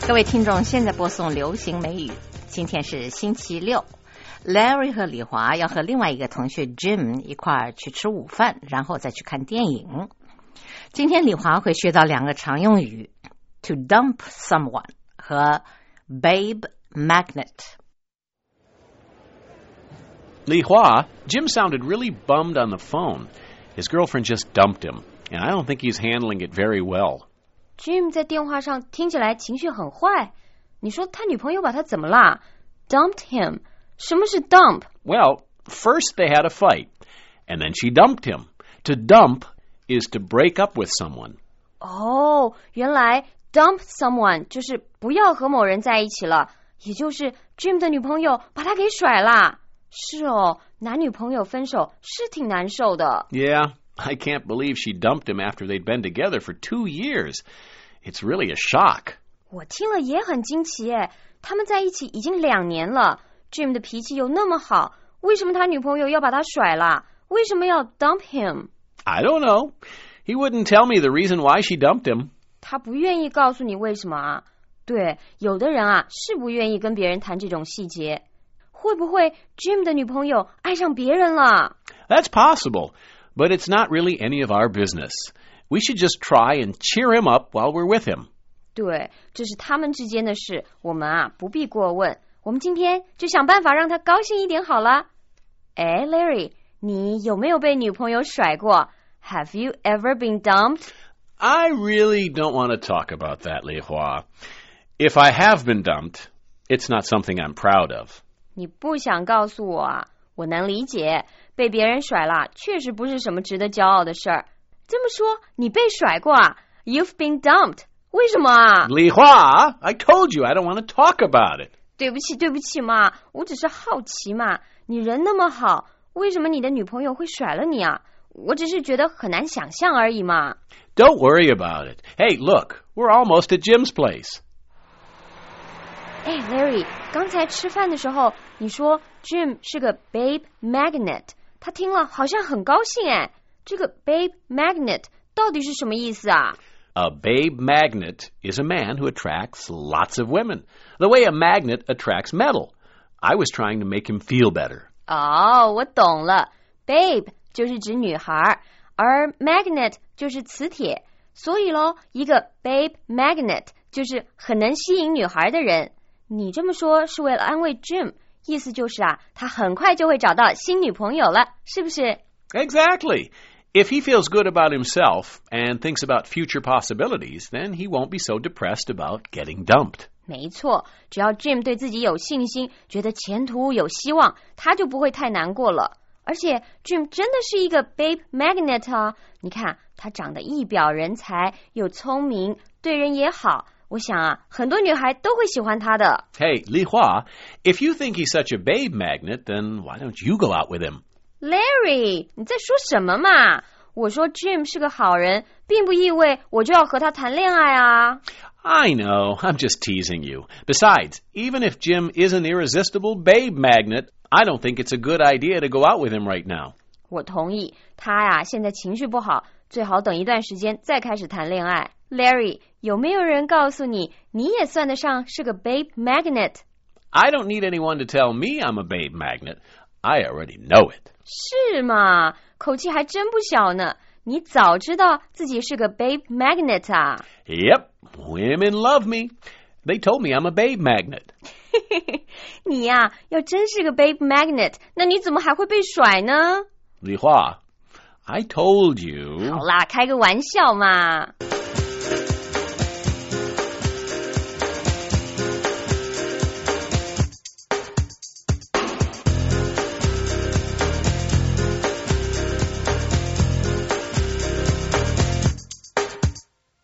各位听众，现在播送流行美语。今天是星期六， Larry 和李华要和另外一个同学 Jim 一块儿去吃午饭，然后再去看电影。今天李华会学到两个常用语 to dump someone 和 babe magnet。 Li Hua, Jim sounded really bummed on the phone. His girlfriend just dumped him, and I don't think he's handling it very well. Jim 在电话上听起来情绪很坏。你说他女朋友把他怎么啦？ Dumped him. 什么是 dump? Well, first they had a fight, and then she dumped him. To dump is to break up with someone. 哦，原来 dump someone 就是不要和某人在一起了，也就是 Jim 的女朋友把他给甩啦。是哦，男女朋友分手是挺难受的。 Yeah, I can't believe she dumped him after they'd been together for 2 years. It's really a shock. 我听了也很惊奇耶，他们在一起已经2年了， Jim 的脾气又那么好，为什么他女朋友要把他甩啦？为什么要 dump him? I don't know. He wouldn't tell me the reason why she dumped him. 他不愿意告诉你为什么啊？对，有的人啊是不愿意跟别人谈这种细节。会不会 Jim 的女朋友爱上别人了？ That's possible, but it's not really any of our business. We should just try and cheer him up while we're with him. 对，这是他们之间的事，我们啊不必过问。我们今天就想办法让他高兴一点好了。哎 Larry， 你有没有被女朋友甩过？ Have you ever been dumped? I really don't want to talk about that, Li Hua. If I have been dumped, it's not something I'm proud of. 你不想告诉我啊？我能理解，被别人甩了确实不是什么值得骄傲的事儿。这么说，你被甩过啊？ You've been dumped. 为什么啊？ Li Hua, I told you I don't want to talk about it. 对不起嘛，我只是好奇嘛。你人那么好，为什么你的女朋友会甩了你啊？我只是觉得很难想象而已嘛。 Don't worry about it. Hey, look, we're almost at Jim's place. 哎 Larry， 刚才吃饭的时候你说 Jim 是个 babe magnet， 他听了好像很高兴哎。这个 babe magnet 到底是什么意思啊？ A babe magnet is a man who attracts lots of women, the way a magnet attracts metal. I was trying to make him feel better. 哦，我懂了， babe 就是指女孩，而 magnet 就是磁铁，所以咯，一个 babe magnet 就是很能吸引女孩的人。你这么说是为了安慰 Jim， 意思就是啊，他很快就会找到新女朋友了，是不是？ Exactly. If he feels good about himself and thinks about future possibilities, then he won't be so depressed about getting dumped. 没错，只要 Jim 对自己有信心，觉得前途有希望，他就不会太难过了。而且 Jim 真的是一个 babe magnet 啊！你看他长得一表人才，又聪明，对人也好。我想啊，很多女孩都会喜欢他的。 Hey, Li Hua, if you think he's such a babe magnet, then why don't you go out with him? Larry， 你在说什么嘛？我说 Jim 是个好人，并不意味我就要和他谈恋爱啊。 I know, I'm just teasing you. Besides, even if Jim is an irresistible babe magnet, I don't think it's a good idea to go out with him right now. 我同意，他呀现在情绪不好，最好等一段时间再开始谈恋爱。Larry， 有没有人告诉你，你也算得上是个 babe magnet？ I don't need anyone to tell me I'm a babe magnet. I already know it. 是吗？口气还真不小呢。你早知道自己是个 babe magnet 啊？ Yep, women love me. They told me I'm a babe magnet. 你呀，要真是个 babe magnet， 那你怎么还会被甩呢？ Li Hua, I told you. 好啦，开个玩笑嘛。